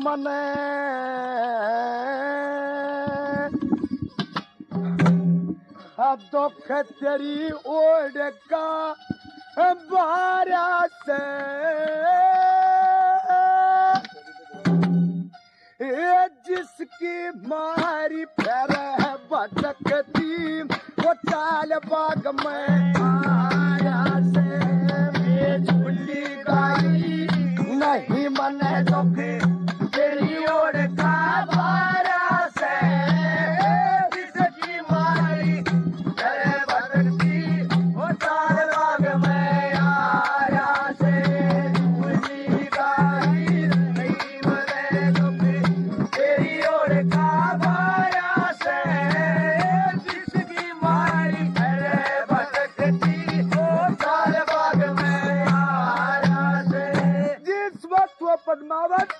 मने दुख तेरी ओढ़ का बारा से जिसकी मारी फिर है भटकती वो चाल बाग में आया से झूठी गाई नहीं मने दुख तेरी ओर का बारा से जिसकी मारी फिर भटकती वो चाल बाग में आया से झूठी गाई नहीं मने दुख तेरी ओर का बारा से जिसकी मारी फिर भटकती वो चाल बाग में आया से। जिस वक्त वो पद्मावत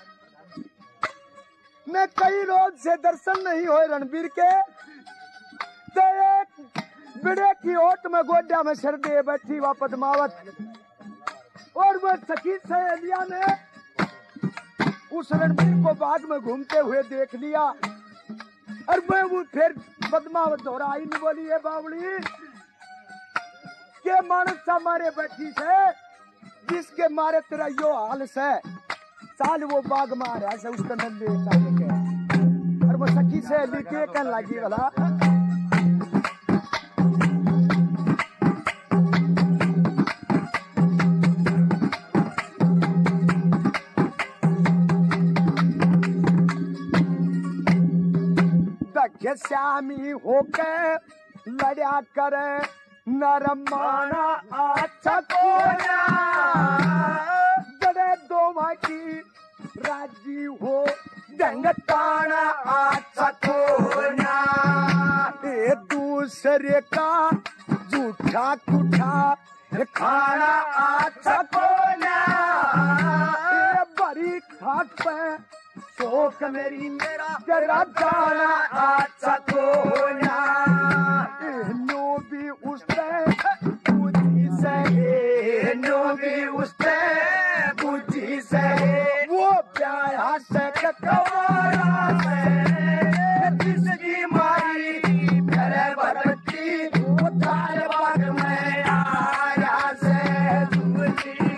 में कई रोज से दर्शन नहीं हुए रणबीर के, तो एक बिड़े की ओट में गोड्या में सर दे बैठी वह पद्मावत, और वह सखी सहेलिया ने उस रणबीर को बाग में घूमते हुए देख लिया। और वो फिर पद्मावत दोहराई नहीं बोली, है बावली के मानस मारे बैठी से जिसके मारे तेरा यो हाल से साल वो बाग में आ रहा से उसका नंदे के। और वो सखी से लिखे कहने लगी वाला श्यामी होके लड़ा करे नरमाना अच्छा कोना जड़े दो की राजी हो दंगताना अच्छा कोना ए दूसरे का झूठा कुठा खाना अच्छा कोना बड़ी खाट पे शोक मेरी मेरा जरा जाना अच्छा कोना नो भी उसने बुद्धि से नो भी उसने बुद्धि से वो प्यारा से कटवारा से जिसकी मारी फिर भटकती वो ताल बाग में आया से